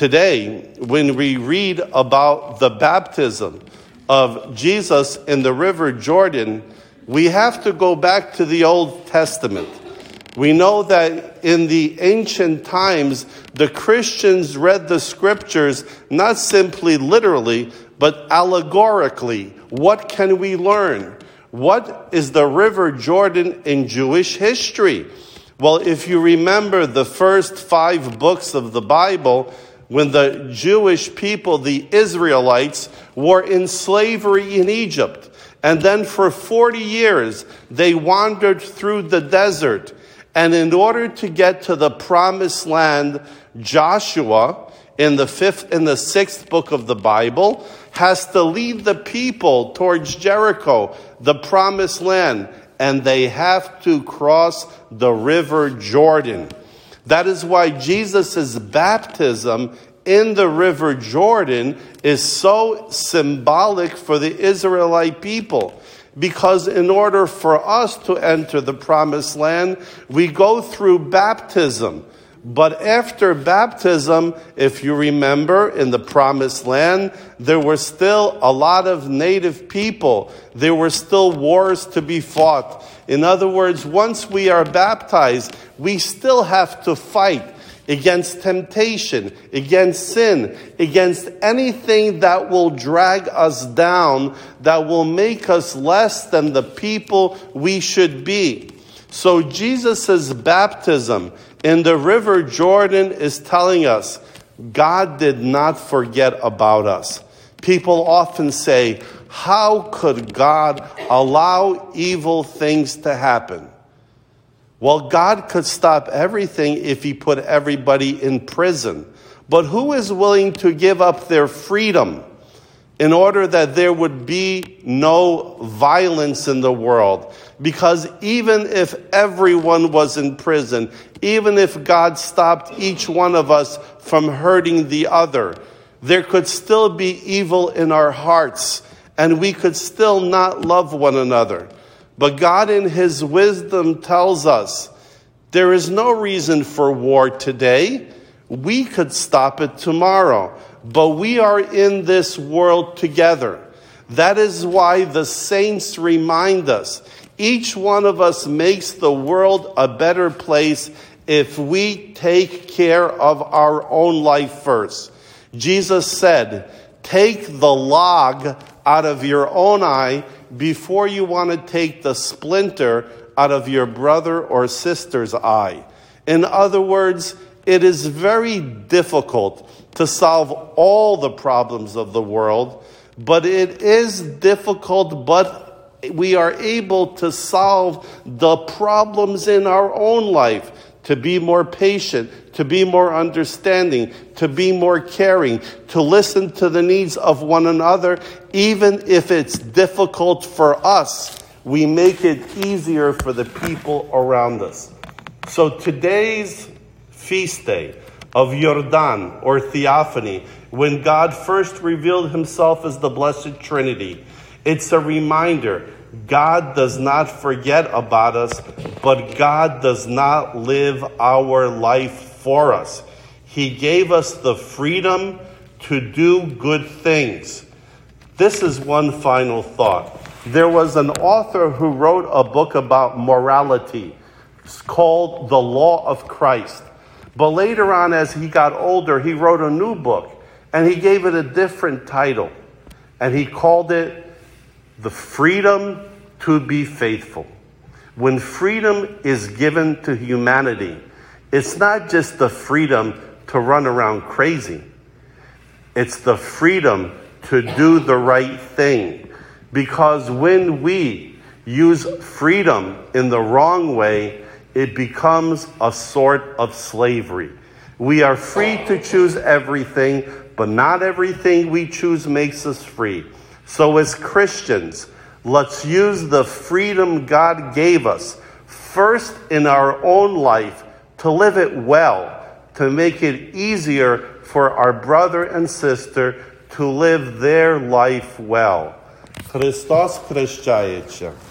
Today, when we read about the baptism of Jesus in the River Jordan, we have to go back to the Old Testament. We know that in the ancient times, the Christians read the scriptures not simply literally, but allegorically. What can we learn? What is the River Jordan in Jewish history? Well, if you remember the first 5 books of the Bible, when the Jewish people, the Israelites, were in slavery in Egypt, and then for 40 years they wandered through the desert, and in order to get to the promised land, Joshua, in the 5th and the 6th book of the Bible, has to lead the people towards Jericho, the promised land, and they have to cross the River Jordan. That is why Jesus' baptism in the River Jordan is so symbolic for the Israelite people. Because in order for us to enter the promised land, we go through baptism. But after baptism, if you remember, in the promised land, there were still a lot of native people. There were still wars to be fought. In other words, once we are baptized, we still have to fight against temptation, against sin, against anything that will drag us down, that will make us less than the people we should be. So Jesus' baptism in the River Jordan is telling us God did not forget about us. People often say, how could God allow evil things to happen? Well, God could stop everything if he put everybody in prison. But who is willing to give up their freedom in order that there would be no violence in the world? Because even if everyone was in prison, even if God stopped each one of us from hurting the other, there could still be evil in our hearts, and we could still not love one another. But God in his wisdom tells us there is no reason for war today. We could stop it tomorrow. But we are in this world together. That is why the saints remind us. Each one of us makes the world a better place if we take care of our own life first. Jesus said, take the log out of your own eye before you want to take the splinter out of your brother or sister's eye. In other words, it is very difficult to solve all the problems of the world, but it is difficult, but we are able to solve the problems in our own life, to be more patient, to be more understanding, to be more caring, to listen to the needs of one another. Even if it's difficult for us, we make it easier for the people around us. So today's feast day of Yordan, or Theophany, when God first revealed himself as the Blessed Trinity, it's a reminder God does not forget about us, but God does not live our life for us. He gave us the freedom to do good things. This is one final thought. There was an author who wrote a book about morality. It's called The Law of Christ. But later on, as he got older, he wrote a new book, and he gave it a different title. And he called it The Freedom to be Faithful. When freedom is given to humanity, it's not just the freedom to run around crazy. It's the freedom to do the right thing. Because when we use freedom in the wrong way, it becomes a sort of slavery. We are free to choose everything, but not everything we choose makes us free. So as Christians, let's use the freedom God gave us first in our own life to live it well, to make it easier for our brother and sister to live their life well. Christos Christchayecha.